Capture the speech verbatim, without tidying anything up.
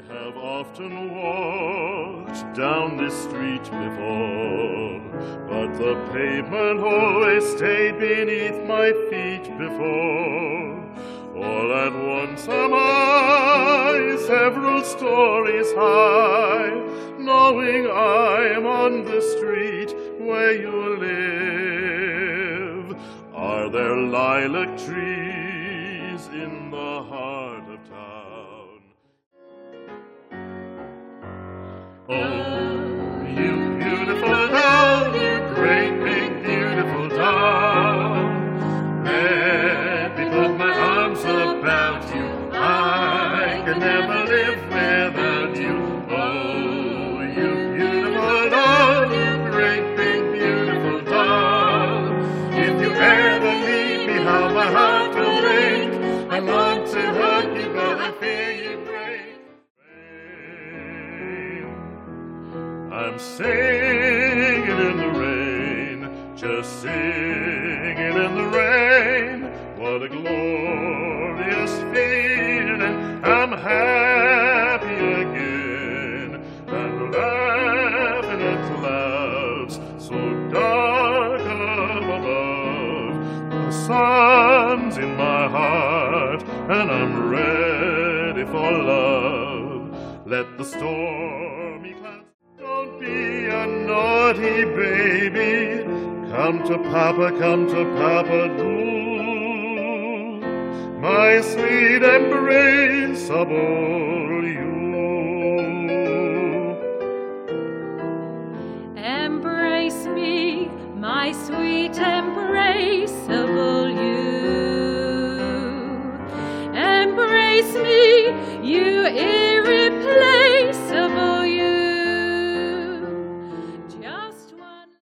have often walked down this street before, but the pavement always stayed beneath my feet before. All at once am I several stories high, knowing I'm on the street where you live. Are there lilac trees in the heart of town? Oh, you beautiful town, you great big beautiful town. Let me put my arms about you, I can never live without you. Oh, you beautiful town, you great big beautiful town. If you ever leave me, how my heart will break. I long to hug you, but I fear you break. I'm singing in the rain, just singing in the rain. What a glorious feeling, I'm happy again. And laughing at clouds so dark up above. The sun's in my heart and I'm ready for love. Let the stormy clouds. Don't be a naughty baby, come to Papa, come to Papa, do. My sweet embraceable you. Embrace me, my sweet embraceable you. Embrace me, you